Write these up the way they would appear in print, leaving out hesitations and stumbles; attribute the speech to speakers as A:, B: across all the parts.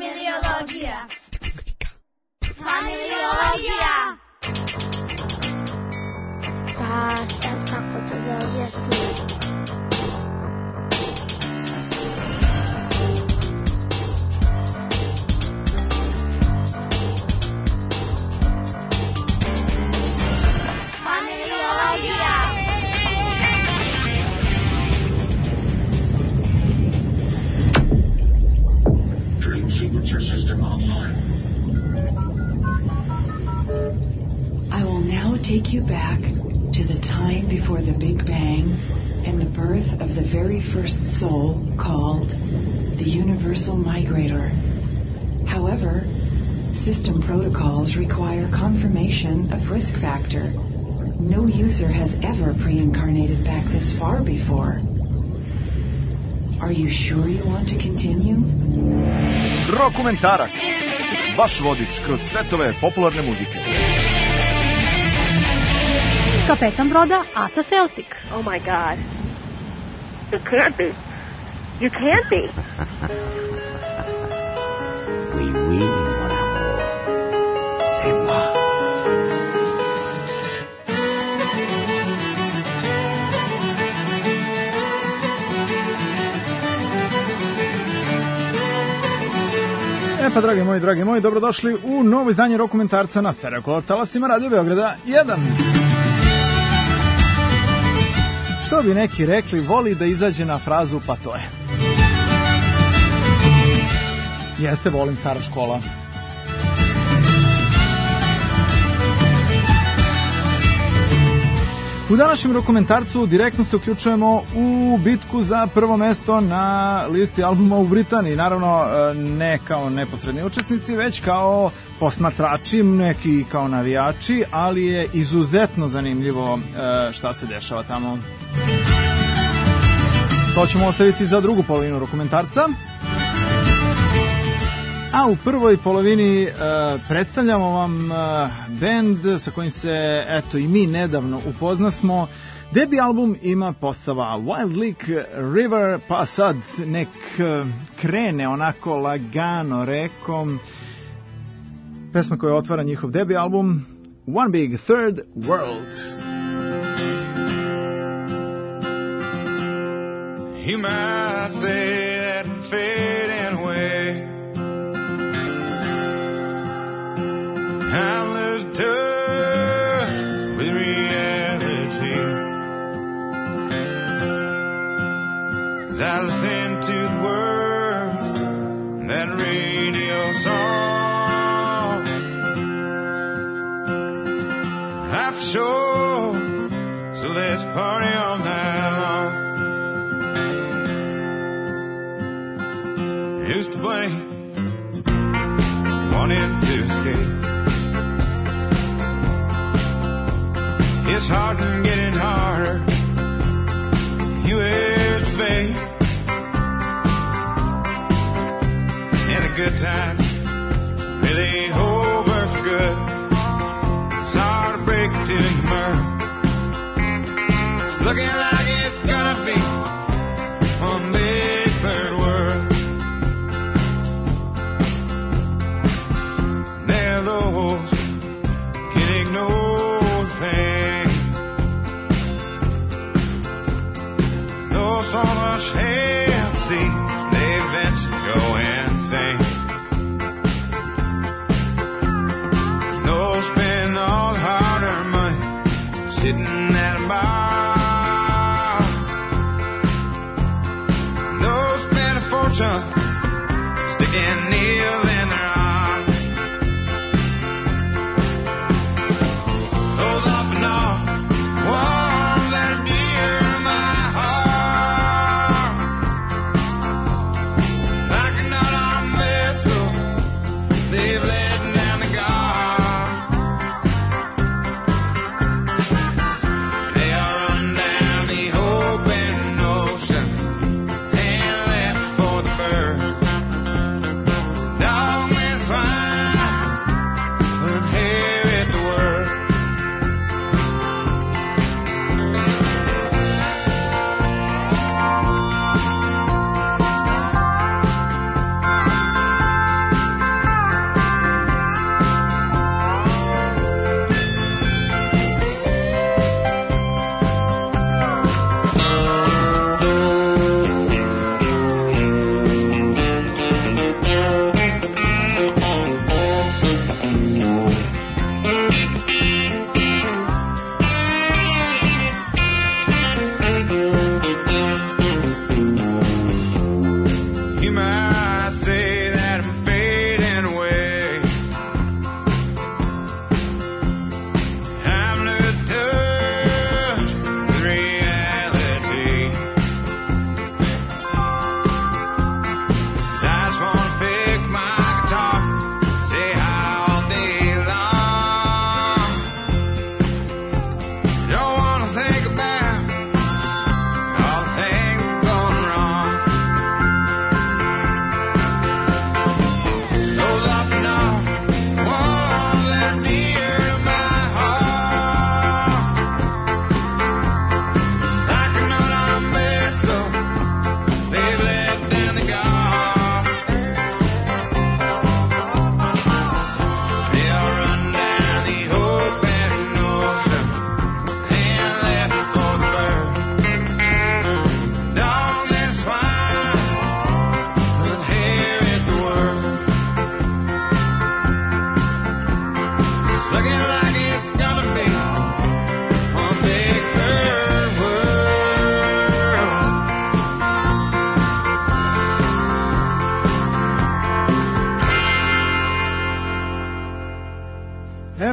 A: Familiologija. Familiologija.
B: Pa sad kako to da objasnim?
C: I will now take you back to the time before the Big Bang and the birth of the very first soul called the Universal Migrator. However, system protocols require confirmation of risk factor. No user has ever pre-incarnated back this far before. Are you sure you want to continue?
D: Rokumentarac. Vaš vodič kroz svetove popularne muzike.
E: Kapetan broda Asa Celtic.
F: Oh my God. You can't be. You can't be.
G: Oui, oui, mon amour. C'est moi.
H: Pa, dragi moji, dobrodošli u novo izdanje Rokumentarca na Stereo talasima Radio Beograda 1. Što bi neki rekli, voli da izađe na frazu pa to je. Jeste, volim, stara škola. U današnjem Rokumentarcu direktno se uključujemo u bitku za prvo mesto na listi albuma u Britaniji. Naravno, ne kao neposredni učesnici, već kao posmatrači, neki kao navijači, ali je izuzetno zanimljivo šta se dešava tamo. To ćemo ostaviti za drugu polovinu Rokumentarca. A u prvoj polovini predstavljamo vam bend sa kojim se eto i mi nedavno upoznasmo. Debi album ima postava Wild Lake River, pa sad nek krene onako lagano rekom. Pesma koja otvara njihov debi album One Big Third World.
I: You might say that I'm fading away. I'm losing touch with reality. As I listen to the words, that radio song, I'm sure, so let's party all night long. Used to blame, wanted to escape. It's hard and getting harder. U.S. fate and the good times really over for good. It's hard to break it till you murder. It's looking like it's gonna be one big third world. There are those can ignore the pain. So much healthy, they eventually go insane. No, spend all the hard-earned money sitting at a bar. No, spend a fortune sticking needle in their arm. Those off and on, warm that dear my heart. Like another vessel, they've let down the guard. They are run down the open ocean and left for the bird. Now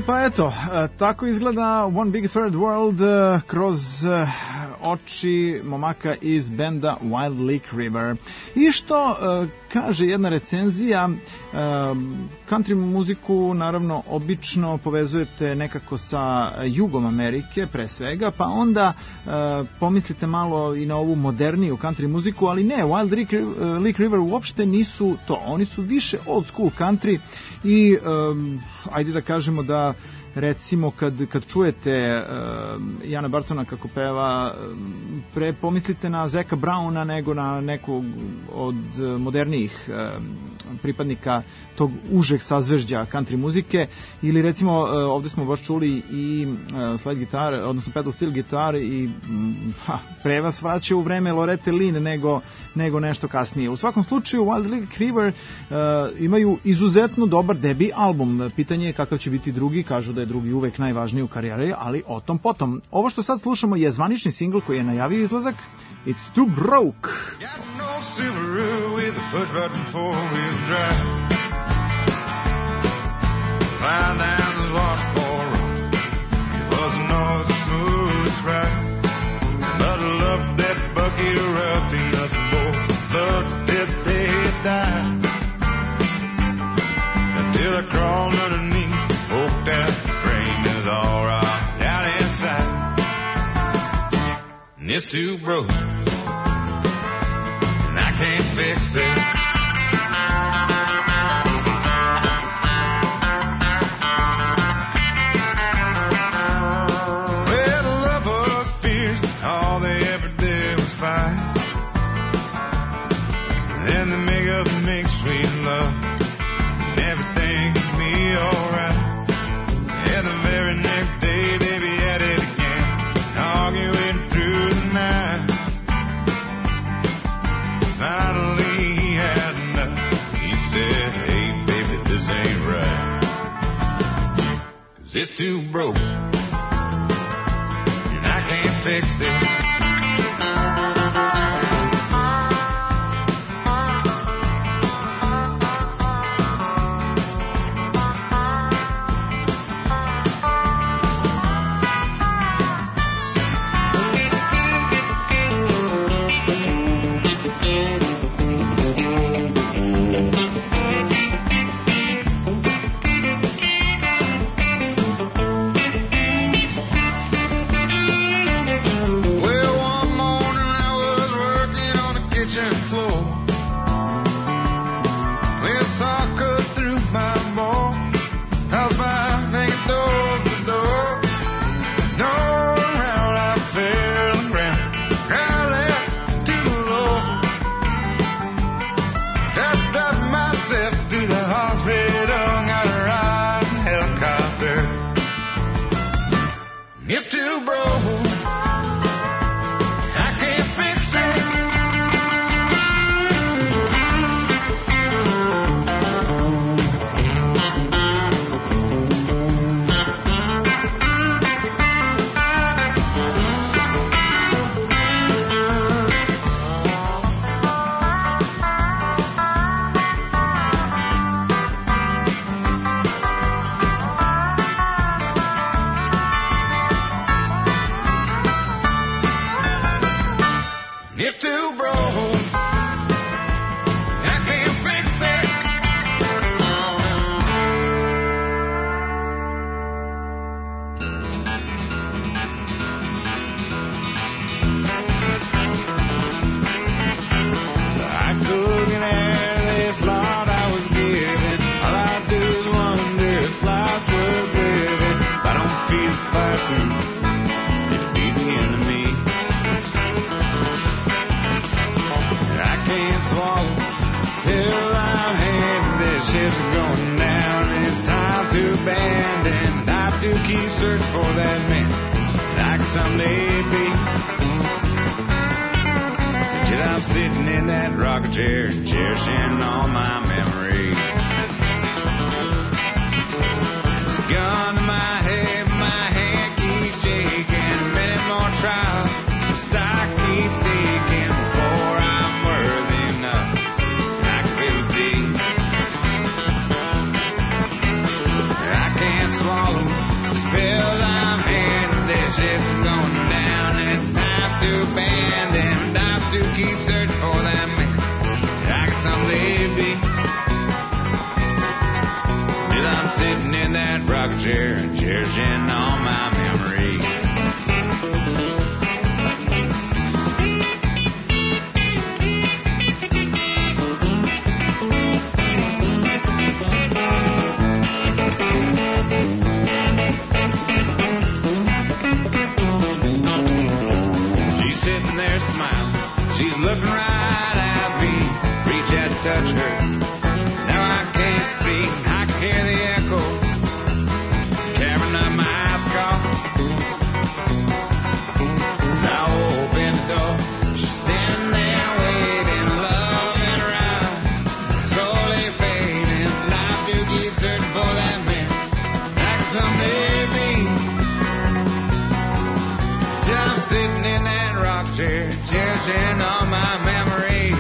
H: Pa eto, tako izgleda One Big Third World kroz oči momaka iz benda Wild Lick River. I što kaže jedna recenzija, country muziku naravno obično povezujete nekako sa jugom Amerike pre svega, pa onda pomislite malo i na ovu moderniju country muziku, ali ne, Wild Lick River uopšte nisu to. Oni su više old school country i ajde da kažemo da recimo kad čujete Jana Bartona kako peva, pre pomislite na Zeka Browna nego na nekog od modernijih pripadnika tog užeg sazvežđa country muzike, ili recimo ovde smo baš čuli i slide gitar, odnosno pedal steel gitar i pre vas vraća u vreme Lorette Lynn nego nešto kasnije. U svakom slučaju Wild Lick River imaju izuzetno dobar debi album. Pitanje je kakav će biti drugi, kažu da je drugi uvek najvažniji u karijeri, ali o tom potom. Ovo što sad slušamo je zvanični singl koji je najavio izlazak, It's Too Broke.
I: It's too broke, and I can't fix it. Well, the love was fierce, all they ever did was fight. Then they make up and make sweet love, and everything can be alright. And the very next day they be at it again, arguing through the night. Finally he had enough. He said, hey baby, this ain't right, 'cause it's too broke, and I can't fix it. Swallow touch her. Now I can't see, I can hear the echo, carrying up my skull. I open the door, she's standing there waiting, loving around, slowly fading. Life you keep searching for that man, like someday be. Till I'm sitting in that rock chair, cherishing all my memories.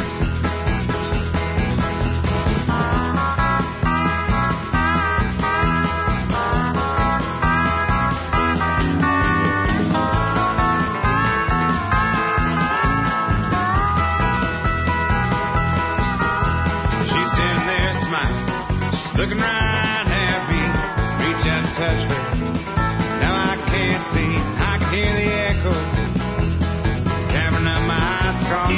I: Looking right happy, reach out and touch her. Now I can't see, I can hear the echo, cavern up my skull.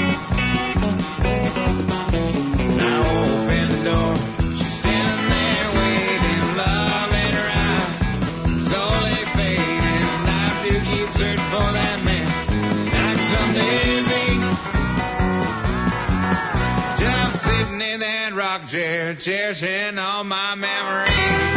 I: Now open the door, she's standing there waiting, loving her out, slowly fading. Life you keep searching for that man, like someday be. Just sitting in that rock chair, cherishing all my memories.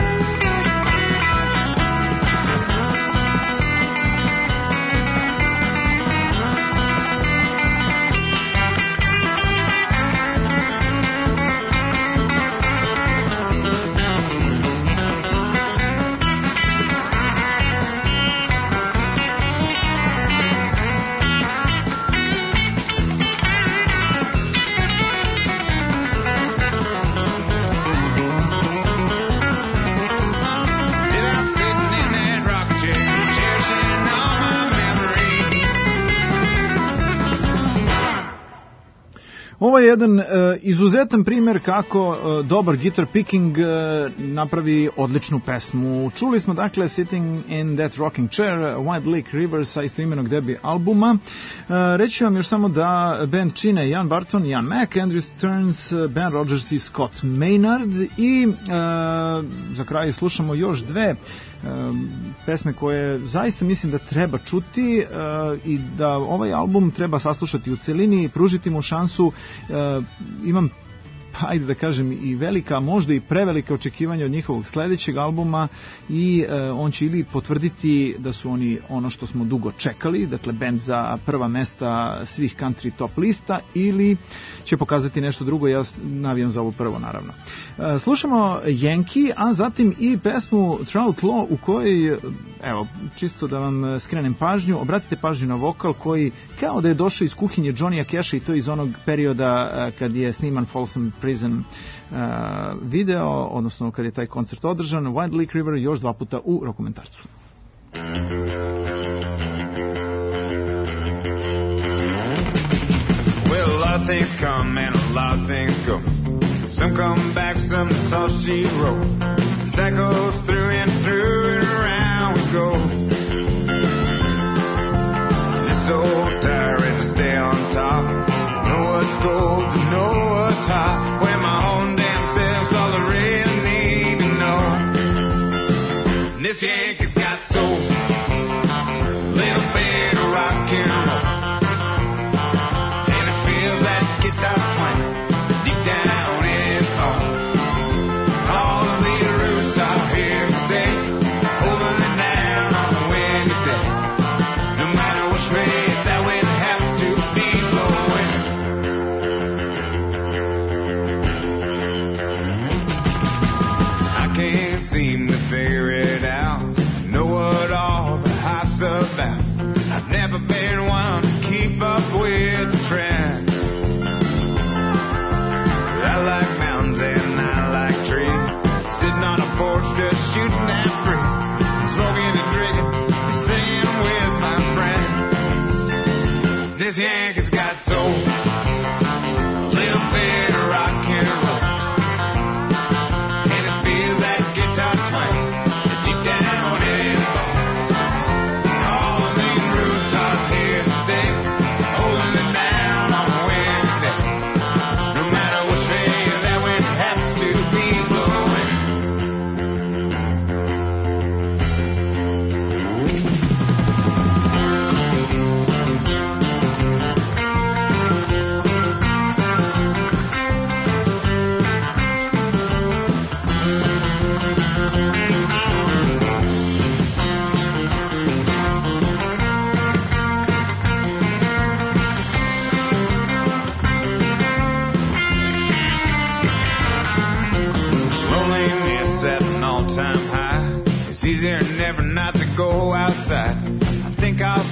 H: Ovo je jedan izuzetan primjer kako dobar guitar picking napravi odličnu pesmu. Čuli smo dakle Sitting in That Rocking Chair, Wild Lake River sa istoimenog debi albuma. Reći vam još samo da band čine Ian Barton, Ian Mac, Andrew Stearns, Ben Rogers i Scott Maynard i za kraj slušamo još dve pesme koje zaista mislim da treba čuti i da ovaj album treba saslušati u celini i pružiti mu šansu. Imam, ajde da kažem, i velika, možda i prevelika očekivanja od njihovog sledećeg albuma i on će ili potvrditi da su oni ono što smo dugo čekali, dakle band za prva mesta svih country top lista, ili će pokazati nešto drugo. Ja navijam za ovo prvo, naravno. Slušamo Yankee, a zatim i pesmu Trout Law, u kojoj, evo, čisto da vam skrenem pažnju, obratite pažnju na vokal koji kao da je došao iz kuhinje Johnnya Casha, i to iz onog perioda kad je sniman Folsom Prison video, odnosno kad je taj koncert održan. Wild Lake River još dva puta u Rokomentarcu.
I: Well, a lot of things come and a lot of things go. Some come back, some that's all she wrote. Cycles through and around we go. It's so tiring to stay on top. Know what's gold, to know what's hot. Where my own damn self's all I really need to know. And this Yankee's got soul, little bit of rock and roll, and it feels like guitar twang deep down in his heart. All of the roots are here to stay, holding it down on a windy day. No matter which way that wind happens to be blowing. I can't seem to figure it out.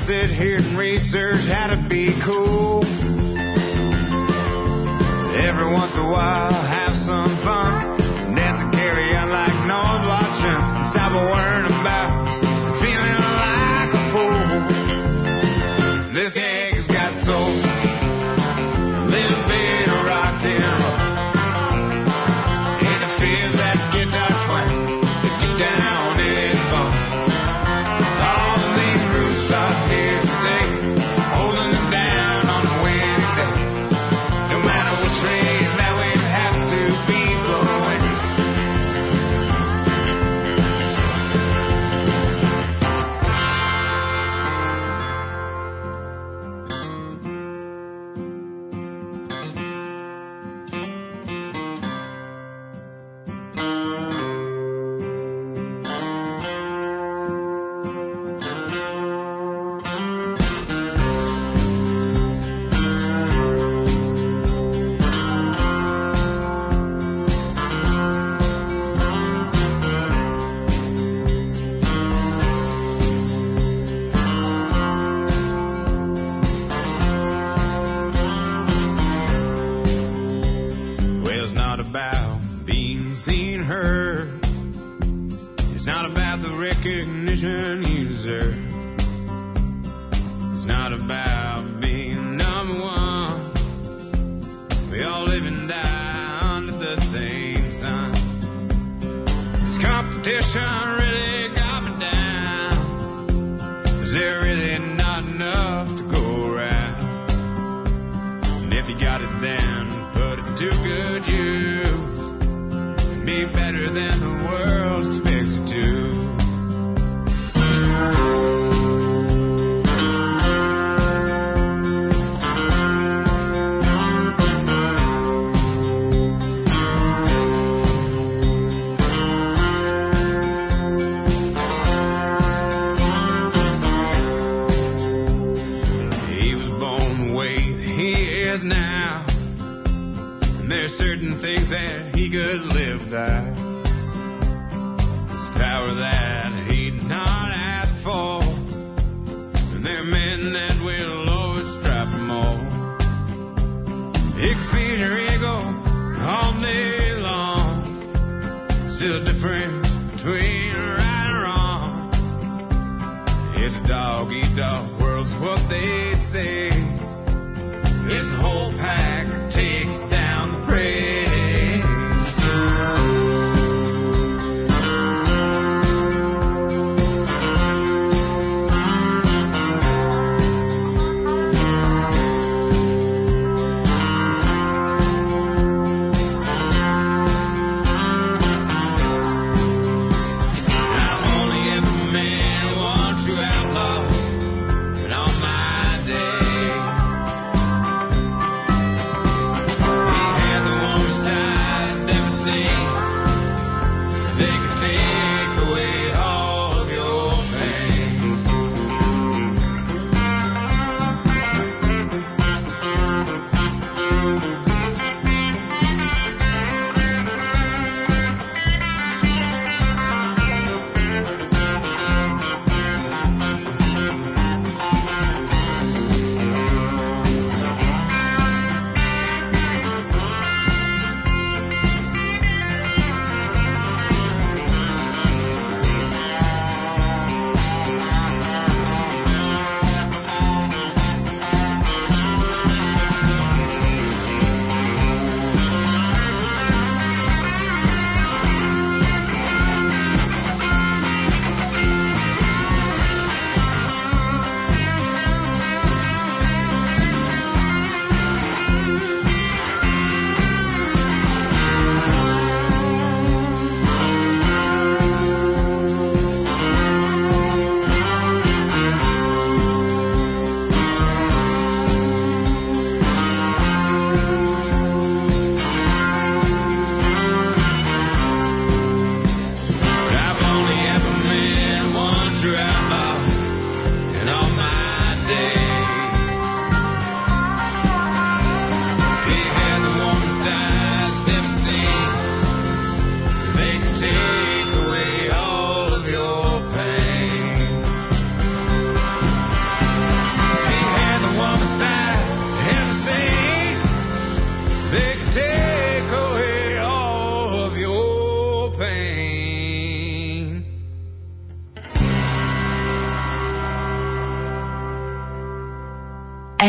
I: sit here and research how to be cool. Every once in a while, have some fun. Dance and carry on like no one's watching. Stop worrying about feeling like a fool. This egg has got soul, a little bit of rock and roll. And it feels that guitar twang that deep down in its bone. All these roots are here to stay, holding them down on a windy day. No matter which way that wind has to be blowing. Well, it's not about being seen, heard. It's not about the recognition you deserve. It's not about being number one. We all live and die under the same sun. This competition really got me down. 'Cause there really not enough to go around. And if you got it then, put it to good use. Be better than the world expects you to. He was born the way he is now. And there's certain things that he could live by. It's power that he'd not ask for. And there are men that will always strive for more. You can feed your ego all day long. Still a difference between right and wrong. It's a dog-eat-dog world's what they say. It's a whole pack that takes down the prey. I'm only if a man wants to outlaw. And on my day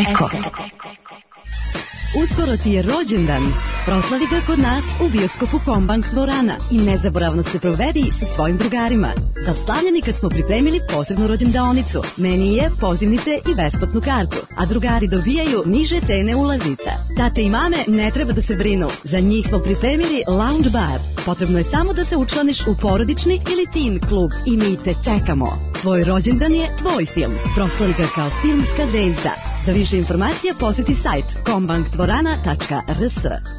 A: Eko. Uskoro ti je rođendan. Proslavi ga kod nas u bioskopu Kombank dvorana i nezaboravno se provedi sa svojim drugarima. Za slavljenika smo pripremili posebnu rođendaonicu, menije, pozivnice i besplatnu kartu, a drugari dobijaju niže cene ulaznica. Tate i mame ne treba da se brinu, za njih smo pripremili lounge bar. Potrebno je samo da se učlaniš u porodični ili teen klub i mi te čekamo. Tvoj rođendan je tvoj film. Proslavi ga kao filmska zvezda. Za više informacija posjeti sajt kombankdvorana.rs.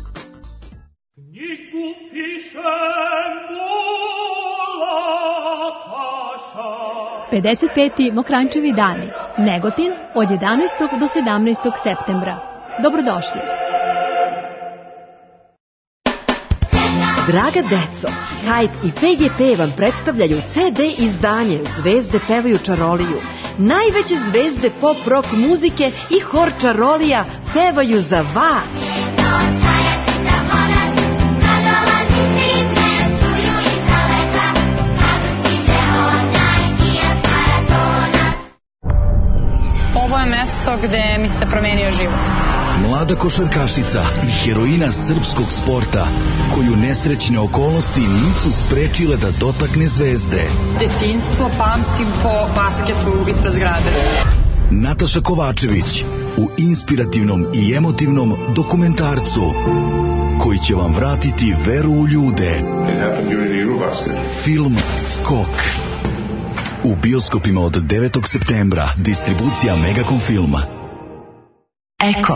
E: 55. Mokrančevi dani. Negotin od 11. do 17. septembra. Dobrodošli.
J: Draga deco, Hype i PGP vam predstavljaju CD izdanje Zvezde pevaju čaroliju. Najveće zvezde pop rock muzike i hor čarolija pevaju za vas.
K: Ovo je mesto gde mi se promenio život.
L: Mlada košarkašica i heroina srpskog sporta, koju nesrećne okolnosti nisu sprečile da dotakne zvezde.
K: Detinjstvo pamtim po basketu ispred zgrade.
L: Nataša Kovačević u inspirativnom i emotivnom dokumentarcu koji će vam vratiti veru u ljude. Film Skok. U bioskopima od 9. septembra. Distribucija Megacom Filma.
A: Eko.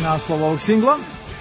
H: naslov ovog singla.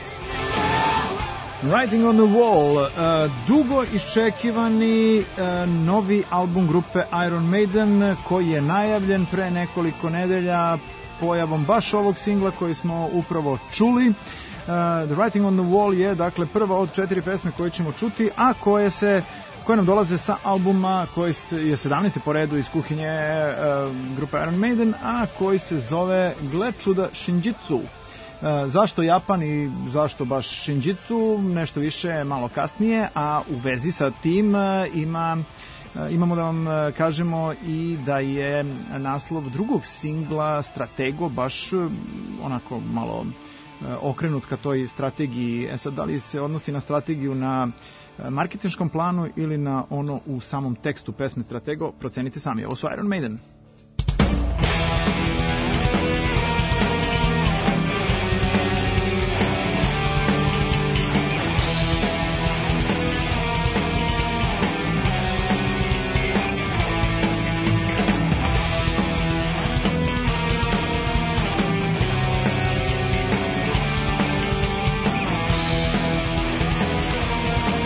H: Writing on the Wall, dugo iščekivani novi album grupe Iron Maiden koji je najavljen pre nekoliko nedelja pojavom baš ovog singla koji smo upravo čuli. The Writing on the Wall je dakle prva od 4 pesme koje ćemo čuti, a koje nam dolaze sa albuma koji je 17. po redu iz kuhinje grupe Iron Maiden, a koji se zove, gle čuda, Shinjitsu. Zašto Japan i zašto baš Shinjitsu, nešto više malo kasnije, a u vezi sa tim imamo da vam kažemo i da je naslov drugog singla Stratego baš onako malo okrenut ka toj strategiji. Sad, da li se odnosi na strategiju na marketinškom planu ili na ono u samom tekstu pesme Stratego, procenite sami. Ovo su Iron Maiden.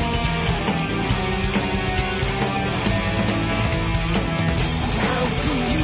M: Do you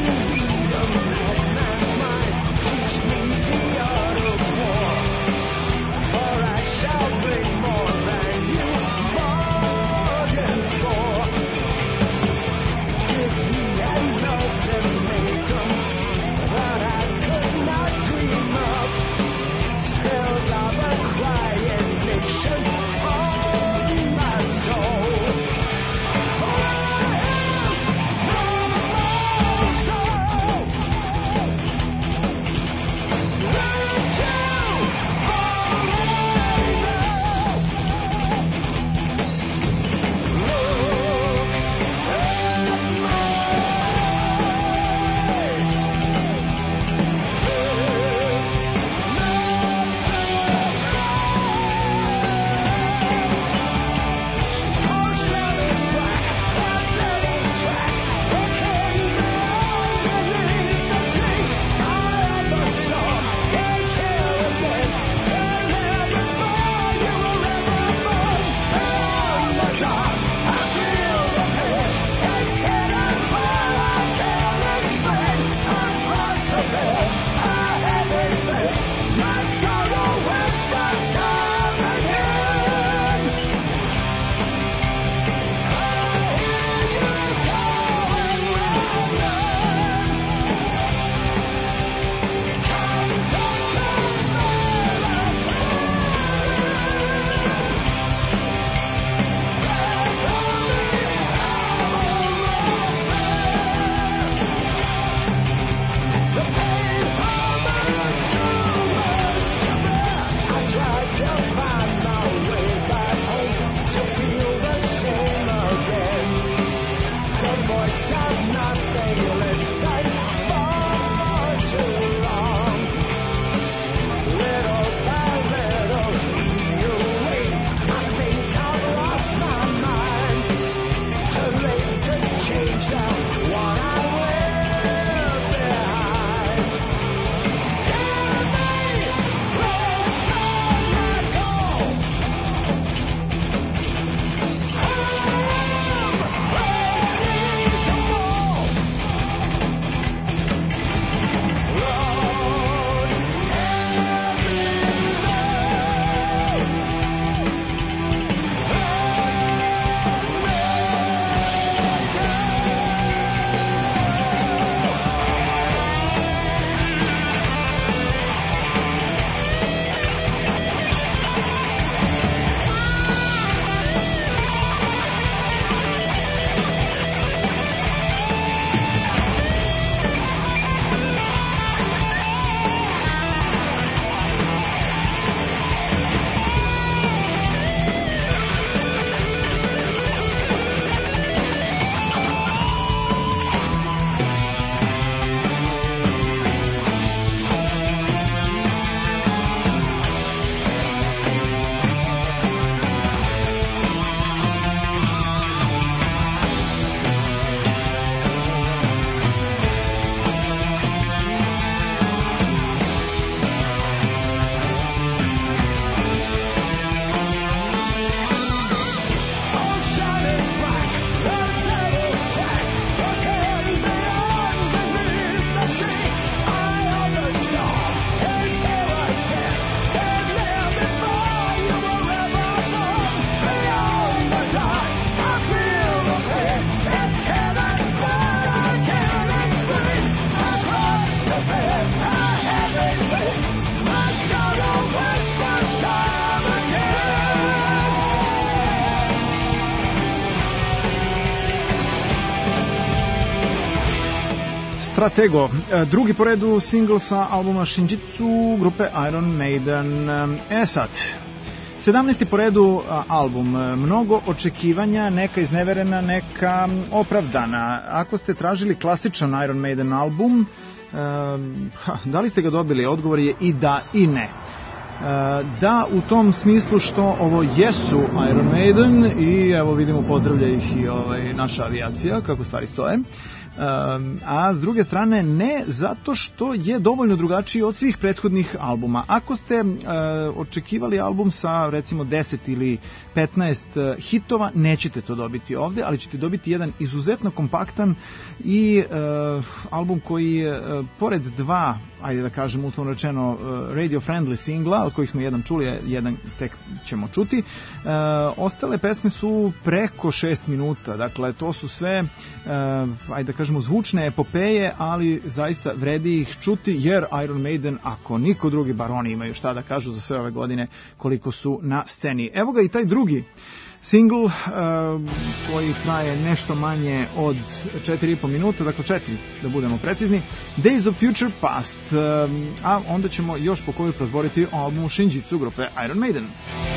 H: Stratego, drugi po redu single sa albuma Shinjitsu grupe Iron Maiden. Sad, 17. po redu album, mnogo očekivanja, neka izneverena, neka opravdana. Ako ste tražili klasičan Iron Maiden album, da li ste ga dobili? Odgovor je i da i ne. Da, u tom smislu što ovo jesu Iron Maiden i evo vidimo pozdravlja ih i naša avijacija, kako stvari stoje. A s druge strane ne, zato što je dovoljno drugačiji od svih prethodnih albuma. Ako ste očekivali album sa recimo 10 ili 15 hitova, nećete to dobiti ovde, ali ćete dobiti jedan izuzetno kompaktan i album koji pored dva, ajde da kažem uslovno rečeno, radio friendly singla, od kojih smo jedan čuli, jedan tek ćemo čuti, ostale pesme su preko 6 minuta, dakle to su sve, ajde da kažemo, zvučne epopeje, ali zaista vredi ih čuti, jer Iron Maiden, ako niko drugi, bar oni imaju šta da kažu za sve ove godine koliko su na sceni. Evo ga i taj drugi single koji traje nešto manje od 4,5 minuta, dakle 4 da budemo precizni, Days of Future Past, a onda ćemo još po koju prozboriti o albumu Shinjitsu grupe Iron Maiden.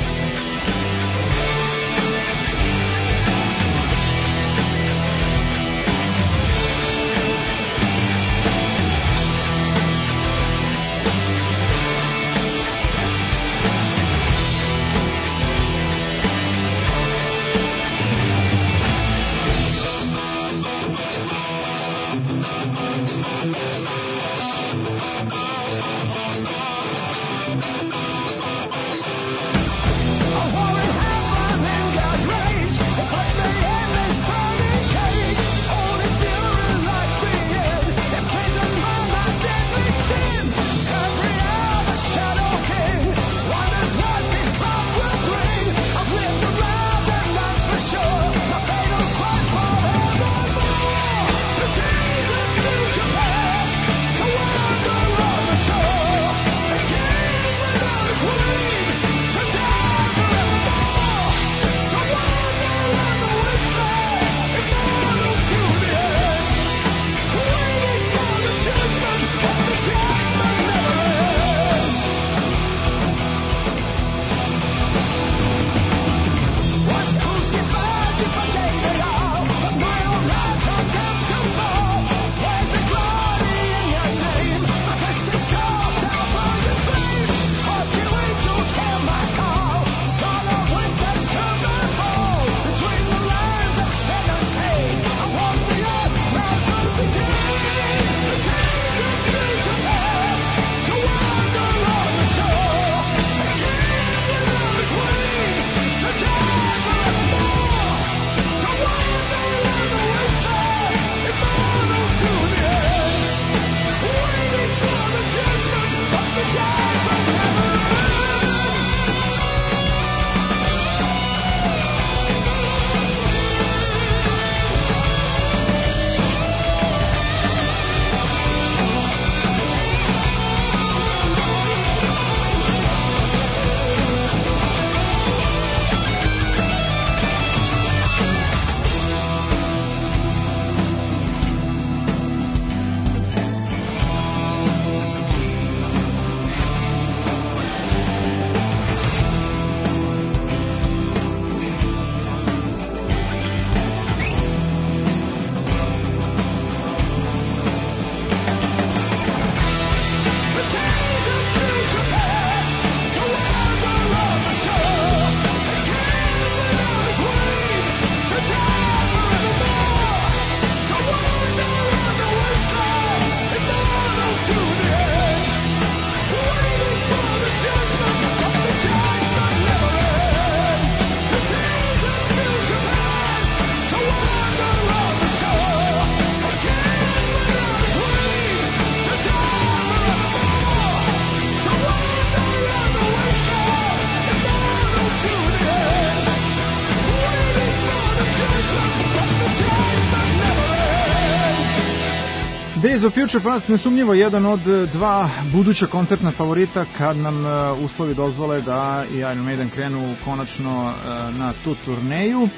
H: Days of Future Past nesumnjivo jedan od dva buduća koncertna favorita kad nam uslovi dozvole da i Iron Maiden krenu konačno na tu turneju.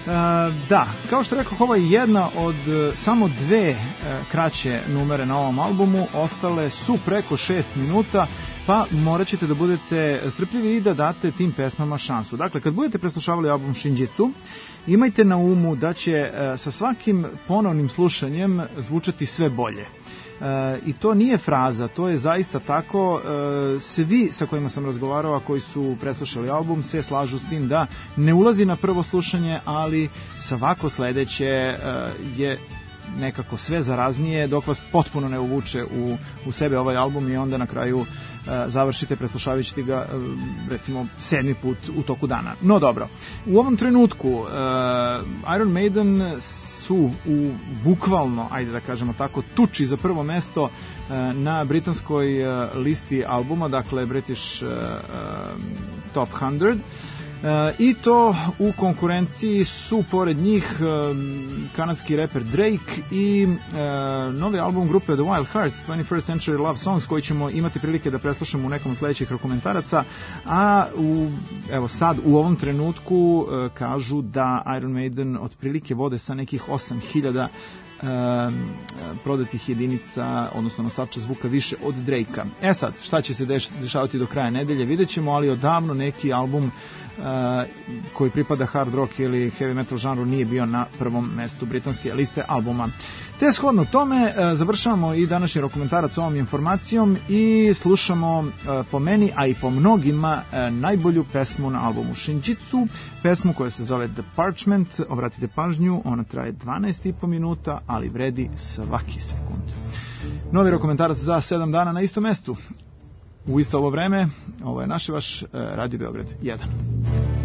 H: Da, kao što rekao, ovo je jedna od samo dve kraće numere na ovom albumu, ostale su preko 6 minuta, pa morat ćete da budete strpljivi i da date tim pesmama šansu. Dakle, kad budete preslušavali album Shinjitsu, imajte na umu da će sa svakim ponovnim slušanjem zvučati sve bolje. I to nije fraza, to je zaista tako. Svi sa kojima sam razgovarao, a koji su preslušali album, se slažu s tim da ne ulazi na prvo slušanje, ali svako sledeće je nekako sve zaraznije, dok vas potpuno ne uvuče u sebe ovaj album i onda na kraju završite preslušavajući ga recimo 7. put u toku dana. No dobro, u ovom trenutku Iron Maiden su u bukvalno, ajde da kažemo tako, tuči za prvo mesto na britanskoj listi albuma, dakle British Top 100. I to u konkurenciji su pored njih kanadski reper Drake i novi album grupe The Wild Hearts, 21st Century Love Songs, koji ćemo imati prilike da preslušamo u nekom od sledećih dokumentaraca, a evo sad u ovom trenutku kažu da Iron Maiden otprilike vode sa nekih 8000 prodatih jedinica, odnosno nosača zvuka više od Drakea. Sad, šta će se dešavati do kraja nedelje, vidjet ćemo, ali odavno neki album koji pripada hard rock ili heavy metal žanru nije bio na prvom mestu britanske liste albuma. Te shodno tome završavamo i današnji dokumentarac ovom informacijom i slušamo po meni, a i po mnogima, najbolju pesmu na albumu Shinjitsu, pesmu koja se zove The Parchment. Obratite pažnju, ona traje 12,5 minuta, ali vredi svaki sekund. Novi dokumentarac za 7 dana na istom mestu. U isto ovo vreme, ovo je naš i vaš Radio Beograd 1.